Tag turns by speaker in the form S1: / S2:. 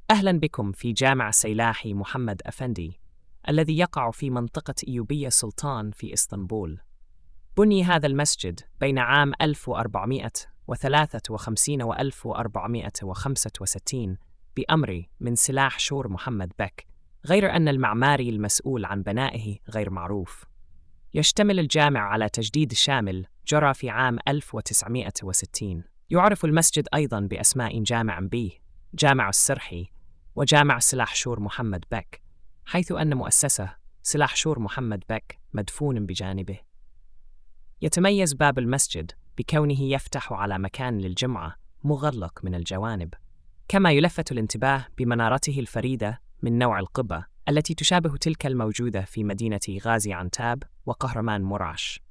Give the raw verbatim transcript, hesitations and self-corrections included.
S1: أهلا بكم في جامع سيلاحي محمد أفندي الذي يقع في منطقة إيوبية سلطان في إسطنبول. بني هذا المسجد بين عام ألف وأربعمائة وثلاثة وخمسين و ألف وأربعمائة وخمسة وستين بأمر من سلاح شور محمد بك، غير أن المعماري المسؤول عن بنائه غير معروف. يشتمل الجامع على تجديد شامل جرى في عام ألف وتسعمائة وستين. يعرف المسجد أيضاً بأسماء جامع بيه، جامع السرحي وجامع سلاح شور محمد بك، حيث أن مؤسسه سلاح شور محمد بك مدفون بجانبه. يتميز باب المسجد بكونه يفتح على مكان للجمعة مغلق من الجوانب، كما يلفت الانتباه بمنارته الفريدة من نوع القبة التي تشابه تلك الموجودة في مدينة غازي عنتاب وقهرمان مرعش.